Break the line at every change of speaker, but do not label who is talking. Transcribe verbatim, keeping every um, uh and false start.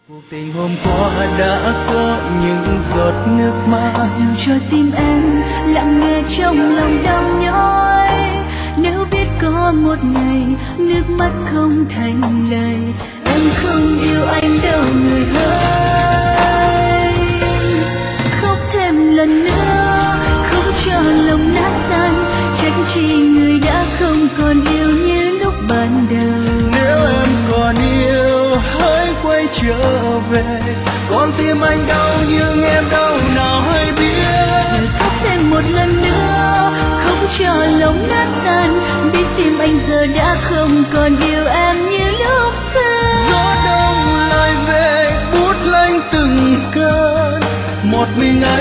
Cuộc tình hôm qua đã có những giọt nước mắt,
dù cho tim em lặng nghe trong lòng đau nhói. Nếu biết có một ngày nước mắt không thành lời, em không yêu anh đâu người ơi. Khóc thêm lần nữa, không cho lòng nát tan, trách chi người đã không còn yêu như lúc ban đầu.
Nếu em còn yêu hãy quay trở về, con tim anh đau nhưng em đâu nào hay biết.
Rồi khóc thêm một lần nữa, không cho lòng nát tan, biết tim anh giờ đã không còn yêu em như lúc xưa.
Gió đông lại về bút lạnh từng cơn, một mình anh